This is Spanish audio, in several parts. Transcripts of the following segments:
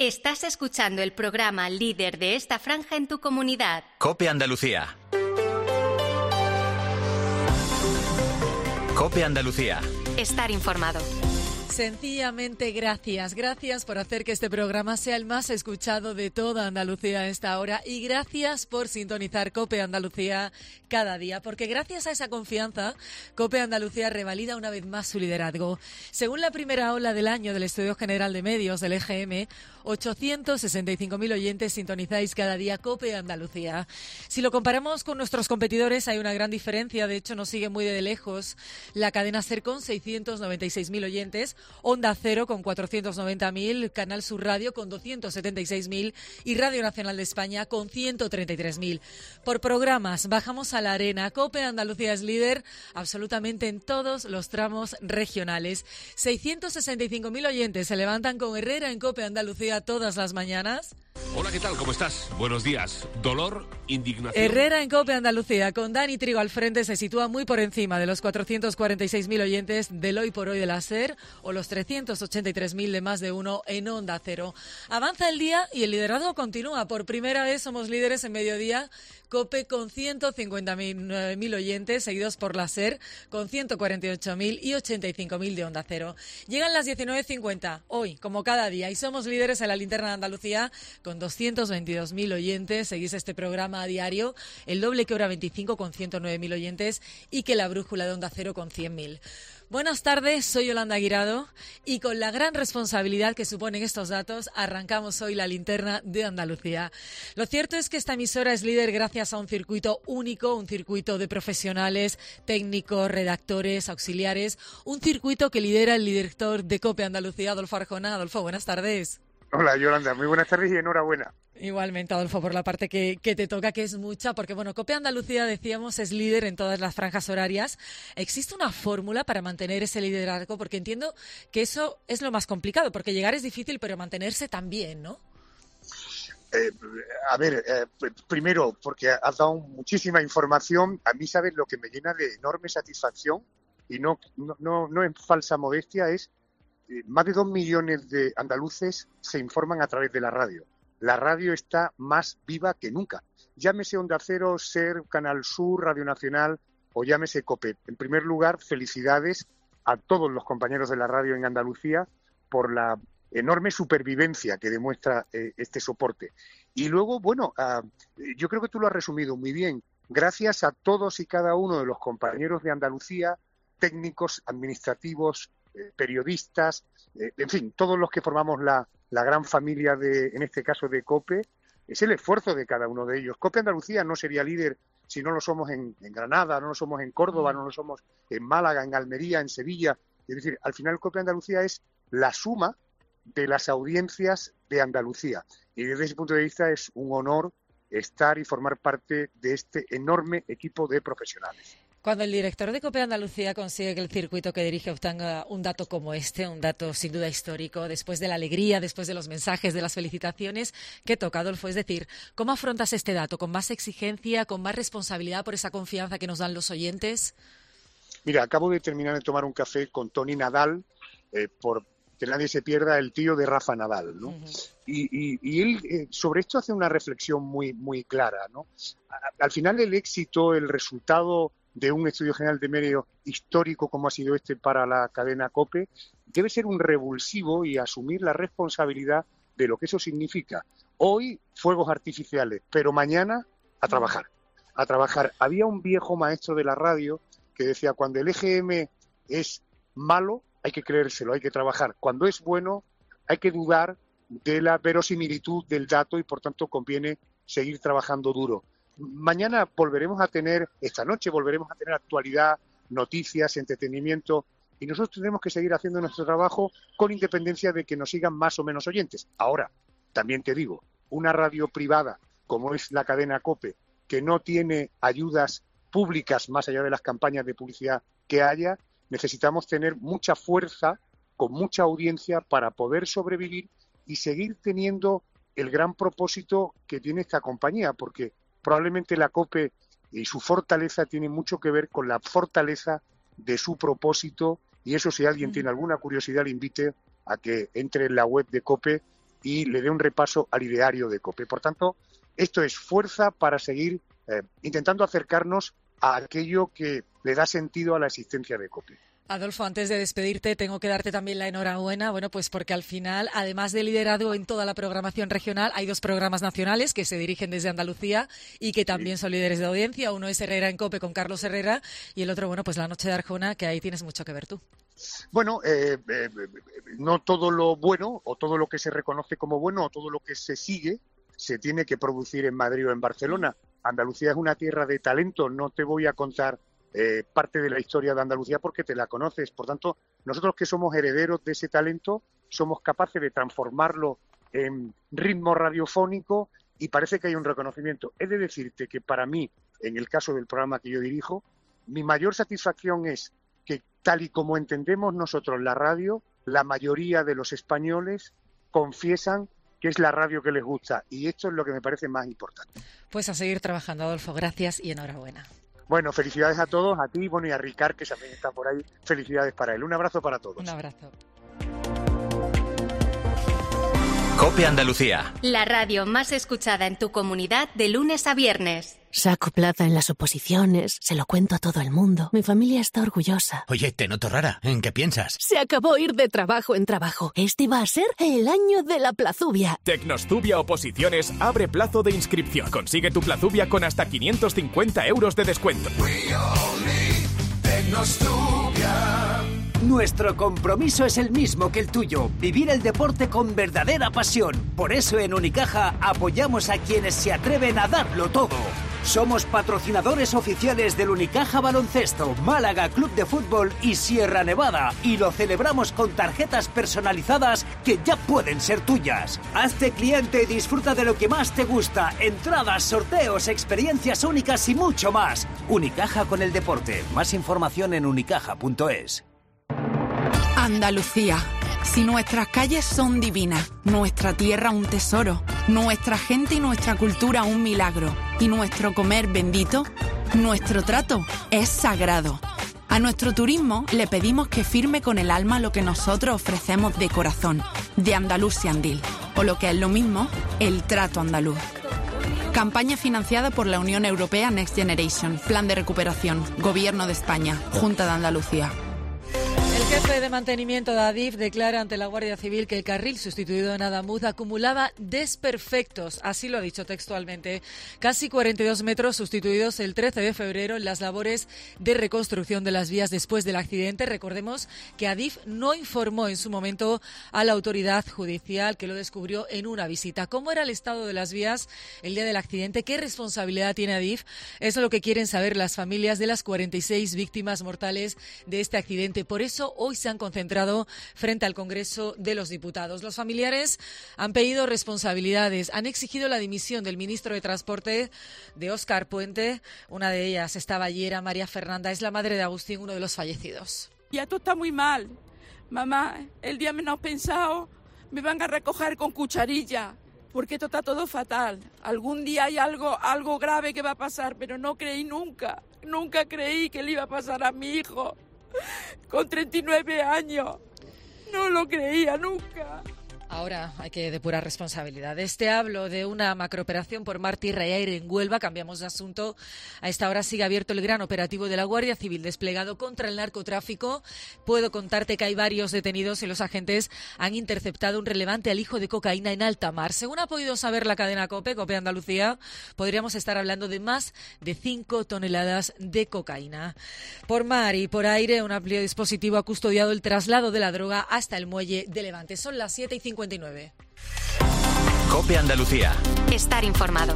Estás escuchando el programa líder de esta franja en tu comunidad. COPE Andalucía. COPE Andalucía. Estar informado. Sencillamente gracias. Gracias por hacer que este programa sea el más escuchado de toda Andalucía a esta hora y gracias por sintonizar COPE Andalucía cada día, porque gracias a esa confianza, COPE Andalucía revalida una vez más su liderazgo. Según la primera ola del año del Estudio General de Medios del EGM, 865.000 oyentes sintonizáis cada día COPE Andalucía. Si lo comparamos con nuestros competidores, hay una gran diferencia. De hecho, nos sigue muy de lejos la cadena SER con 696.000 oyentes, Onda Cero con 490.000, Canal Sur Radio con 276.000 y Radio Nacional de España con 133.000. Por programas, bajamos a la arena. COPE Andalucía es líder absolutamente en todos los tramos regionales. 665.000 oyentes se levantan con Herrera en COPE Andalucía todas las mañanas. Hola, ¿qué tal? ¿Cómo estás? Buenos días. Dolor, indignación. Herrera en COPE Andalucía, con Dani Trigo al frente, se sitúa muy por encima de los 446.000 oyentes del Hoy por Hoy de la SER o los 383.000 de Más de Uno en Onda Cero. Avanza el día y el liderazgo continúa. Por primera vez somos líderes en mediodía. COPE con 150.000 oyentes, seguidos por la SER con 148.000 y 85.000 de Onda Cero. Llegan las 19:50, hoy, como cada día, y somos líderes en la linterna de Andalucía con 222.000 oyentes. Seguís este programa a diario, el doble que Hora 25 con 109.000 oyentes y que La Brújula de Onda Cero con 100.000. Buenas tardes, soy Yolanda Guirado y con la gran responsabilidad que suponen estos datos arrancamos hoy la linterna de Andalucía. Lo cierto es que esta emisora es líder gracias a un circuito único, un circuito de profesionales, técnicos, redactores, auxiliares, un circuito que lidera el director de COPE Andalucía, Adolfo Arjona. Adolfo, buenas tardes. Hola Yolanda, muy buenas tardes y enhorabuena. Igualmente, Adolfo, por la parte que te toca, que es mucha, porque bueno, COPE Andalucía, decíamos, es líder en todas las franjas horarias. ¿Existe una fórmula para mantener ese liderazgo? Porque entiendo que eso es lo más complicado, porque llegar es difícil, pero mantenerse también, ¿no? Primero, porque has dado muchísima información. A mí, ¿sabes? Lo que me llena de enorme satisfacción, y no es falsa modestia, es más de 2 millones de andaluces se informan a través de la radio. La radio está más viva que nunca. Llámese Onda Cero, SER, Canal Sur, Radio Nacional o llámese COPE. En primer lugar, felicidades a todos los compañeros de la radio en Andalucía por la enorme supervivencia que demuestra este soporte. Y luego, yo creo que tú lo has resumido muy bien. Gracias a todos y cada uno de los compañeros de Andalucía, técnicos, administrativos, periodistas, en fin, todos los que formamos la gran familia en este caso de COPE, es el esfuerzo de cada uno de ellos. COPE Andalucía no sería líder si no lo somos en Granada, no lo somos en Córdoba, no lo somos en Málaga, en Almería, en Sevilla. Es decir, al final COPE Andalucía es la suma de las audiencias de Andalucía. Y desde ese punto de vista es un honor estar y formar parte de este enorme equipo de profesionales. Cuando el director de COPE Andalucía consigue que el circuito que dirige obtenga un dato como este, un dato sin duda histórico, después de la alegría, después de los mensajes, de las felicitaciones, ¿qué toca, Adolfo? Es decir, ¿cómo afrontas este dato? ¿Con más exigencia, con más responsabilidad por esa confianza que nos dan los oyentes? Mira, acabo de terminar de tomar un café con Tony Nadal, por que nadie se pierda, el tío de Rafa Nadal, ¿no? Uh-huh. Y él sobre esto hace una reflexión muy, muy clara, ¿no? Al final el éxito, el resultado de un estudio general de medios histórico como ha sido este para la cadena COPE, debe ser un revulsivo y asumir la responsabilidad de lo que eso significa. Hoy, fuegos artificiales, pero mañana a trabajar. A trabajar. Había un viejo maestro de la radio que decía, cuando el EGM es malo, hay que creérselo, hay que trabajar. Cuando es bueno, hay que dudar de la verosimilitud del dato y, por tanto, conviene seguir trabajando duro. Mañana esta noche volveremos a tener actualidad, noticias, entretenimiento, y nosotros tendremos que seguir haciendo nuestro trabajo con independencia de que nos sigan más o menos oyentes. Ahora, también te digo, una radio privada como es la cadena COPE, que no tiene ayudas públicas más allá de las campañas de publicidad que haya, necesitamos tener mucha fuerza, con mucha audiencia para poder sobrevivir y seguir teniendo el gran propósito que tiene esta compañía, porque probablemente la COPE y su fortaleza tiene mucho que ver con la fortaleza de su propósito, y eso, si alguien tiene alguna curiosidad, le invite a que entre en la web de COPE y le dé un repaso al ideario de COPE. Por tanto, esto es fuerza para seguir intentando acercarnos a aquello que le da sentido a la existencia de COPE. Adolfo, antes de despedirte, tengo que darte también la enhorabuena, pues porque al final, además de liderazgo en toda la programación regional, hay 2 programas nacionales que se dirigen desde Andalucía y que también son líderes de audiencia. Uno es Herrera en COPE con Carlos Herrera y el otro, pues La Noche de Arjona, que ahí tienes mucho que ver tú. Bueno, no todo lo bueno o todo lo que se reconoce como bueno o todo lo que se sigue se tiene que producir en Madrid o en Barcelona. Andalucía es una tierra de talento, no te voy a contar parte de la historia de Andalucía porque te la conoces. Por tanto, nosotros que somos herederos de ese talento somos capaces de transformarlo en ritmo radiofónico y parece que hay un reconocimiento. He de decirte que para mí, en el caso del programa que yo dirijo, mi mayor satisfacción es que tal y como entendemos nosotros la radio, la mayoría de los españoles confiesan que es la radio que les gusta y esto es lo que me parece más importante. Pues a seguir trabajando, Adolfo. Gracias y enhorabuena. Bueno, felicidades a todos, a ti, y a Ricard, que también está por ahí. Felicidades para él. Un abrazo para todos. Un abrazo. COPE Andalucía. La radio más escuchada en tu comunidad de lunes a viernes. Saco plaza en las oposiciones, se lo cuento a todo el mundo. Mi familia está orgullosa. Oye, te noto rara. ¿En qué piensas? Se acabó ir de trabajo en trabajo. Este va a ser el año de la plazubia. Tecnostubia Oposiciones abre plazo de inscripción. Consigue tu plazubia con hasta 550 euros de descuento. Nuestro compromiso es el mismo que el tuyo, vivir el deporte con verdadera pasión. Por eso en Unicaja apoyamos a quienes se atreven a darlo todo. Somos patrocinadores oficiales del Unicaja Baloncesto, Málaga Club de Fútbol y Sierra Nevada. Y lo celebramos con tarjetas personalizadas que ya pueden ser tuyas. Hazte cliente y disfruta de lo que más te gusta. Entradas, sorteos, experiencias únicas y mucho más. Unicaja con el deporte. Más información en unicaja.es. Andalucía. Si nuestras calles son divinas, nuestra tierra un tesoro, nuestra gente y nuestra cultura un milagro, y nuestro comer bendito, nuestro trato es sagrado. A nuestro turismo le pedimos que firme con el alma lo que nosotros ofrecemos de corazón, de Andalusiandil, o lo que es lo mismo, el trato andaluz. Campaña financiada por la Unión Europea Next Generation, Plan de Recuperación, Gobierno de España, Junta de Andalucía. El jefe de mantenimiento de Adif declara ante la Guardia Civil que el carril sustituido en Adamuz acumulaba desperfectos, así lo ha dicho textualmente. Casi 42 metros sustituidos el 13 de febrero en las labores de reconstrucción de las vías después del accidente. Recordemos que Adif no informó en su momento a la autoridad judicial que lo descubrió en una visita. ¿Cómo era el estado de las vías el día del accidente? ¿Qué responsabilidad tiene Adif? Eso es lo que quieren saber las familias de las 46 víctimas mortales de este accidente. Por eso hoy se han concentrado frente al Congreso de los Diputados. Los familiares han pedido responsabilidades, han exigido la dimisión del ministro de Transporte, de Óscar Puente. Una de ellas estaba ayer, María Fernanda, es la madre de Agustín, uno de los fallecidos. Ya todo está muy mal. Mamá, el día menos pensado me van a recoger con cucharilla, porque esto está todo fatal. Algún día hay algo grave que va a pasar, pero no creí nunca creí que le iba a pasar a mi hijo. Con 39 años. No lo creía nunca. Ahora hay que depurar responsabilidades. Te hablo de una macrooperación por mar, tierra y aire en Huelva. Cambiamos de asunto. A esta hora sigue abierto el gran operativo de la Guardia Civil desplegado contra el narcotráfico. Puedo contarte que hay varios detenidos y los agentes han interceptado un relevante alijo de cocaína en alta mar. Según ha podido saber la cadena COPE Andalucía, podríamos estar hablando de más de 5 toneladas de cocaína. Por mar y por aire, un amplio dispositivo ha custodiado el traslado de la droga hasta el muelle de Levante. Son las 7:59. COPE Andalucía. Estar informado.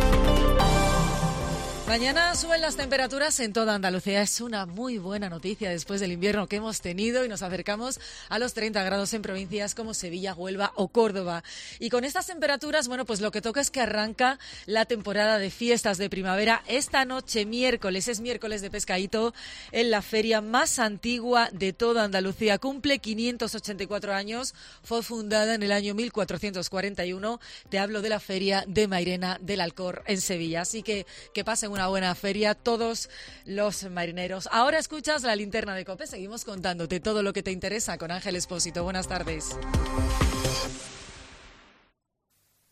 Mañana suben las temperaturas en toda Andalucía. Es una muy buena noticia después del invierno que hemos tenido y nos acercamos a los 30 grados en provincias como Sevilla, Huelva o Córdoba. Y con estas temperaturas, pues lo que toca es que arranca la temporada de fiestas de primavera. Esta noche, miércoles, es miércoles de pescadito en la feria más antigua de toda Andalucía. Cumple 584 años. Fue fundada en el año 1441. Te hablo de la feria de Mairena del Alcor en Sevilla. Así que pasen una buena feria todos los marineros. Ahora escuchas la linterna de COPE. Seguimos contándote todo lo que te interesa con Ángel Expósito. Buenas tardes.